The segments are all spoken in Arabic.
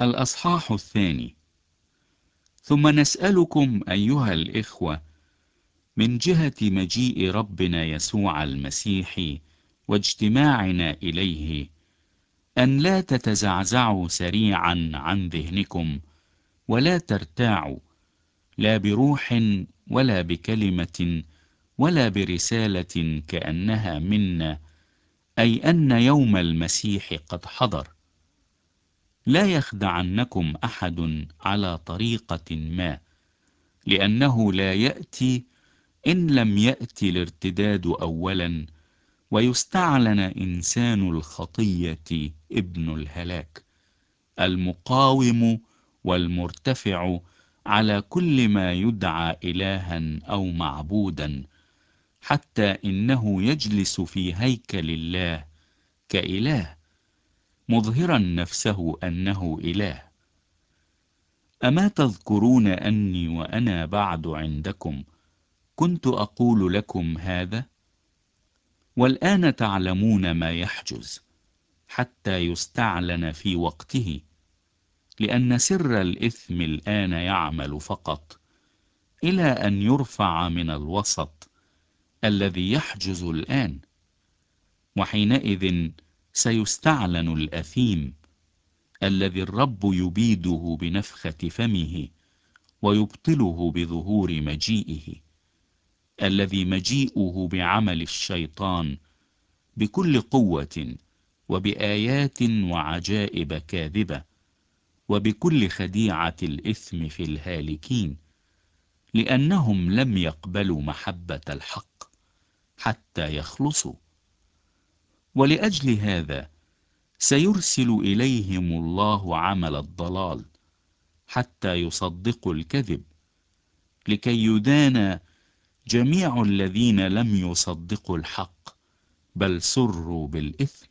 الأصحاح 2. ثم نسألكم أيها الإخوة من جهة مجيء ربنا يسوع المسيح واجتماعنا إليه، أن لا تتزعزعوا سريعا عن ذهنكم، ولا ترتاعوا، لا بروح ولا بكلمة ولا برسالة كأنها منا، أي أن يوم المسيح قد حضر. لا يخدعنكم أحد على طريقة ما، لأنه لا يأتي إن لم يأتي الارتداد أولا، ويستعلن إنسان الخطية ابن الهلاك، المقاوم والمرتفع على كل ما يدعى إلها أو معبودا، حتى إنه يجلس في هيكل الله كإله، مظهرا نفسه أنه إله. أما تذكرون أني وأنا بعد عندكم كنت أقول لكم هذا؟ والآن تعلمون ما يحجز، حتى يستعلن في وقته، لأن سر الإثم الآن يعمل فقط، إلى أن يرفع من الوسط الذي يحجز الآن، وحينئذ سيستعلن الأثيم، الذي الرب يبيده بنفخة فمه ويبطله بظهور مجيئه، الذي مجيئه بعمل الشيطان بكل قوة وبآيات وعجائب كاذبة وبكل خديعة الإثم في الهالكين، لأنهم لم يقبلوا محبة الحق حتى يخلصوا. ولأجل هذا سيرسل إليهم الله عمل الضلال حتى يصدقوا الكذب، لكي يدان جميع الذين لم يصدقوا الحق بل سروا بالإثم.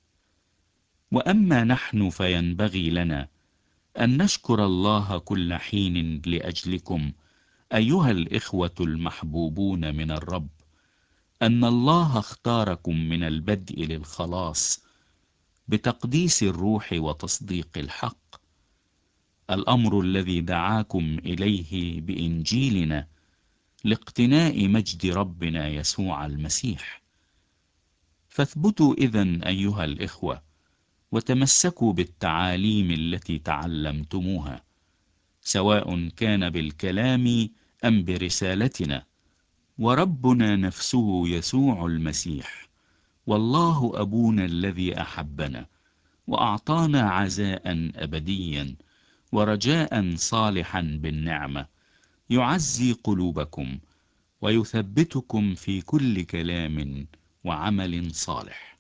وأما نحن فينبغي لنا أن نشكر الله كل حين لأجلكم أيها الإخوة المحبوبون من الرب، أن الله اختاركم من البدء للخلاص بتقديس الروح وتصديق الحق، الأمر الذي دعاكم إليه بإنجيلنا لاقتناء مجد ربنا يسوع المسيح. فاثبتوا إذن أيها الإخوة، وتمسكوا بالتعاليم التي تعلمتموها، سواء كان بالكلام أم برسالتنا، وربنا نفسه يسوع المسيح، والله أبونا الذي أحبنا وأعطانا عزاء أبديا ورجاء صالحا بالنعمة، يعزي قلوبكم ويثبتكم في كل كلام وعمل صالح.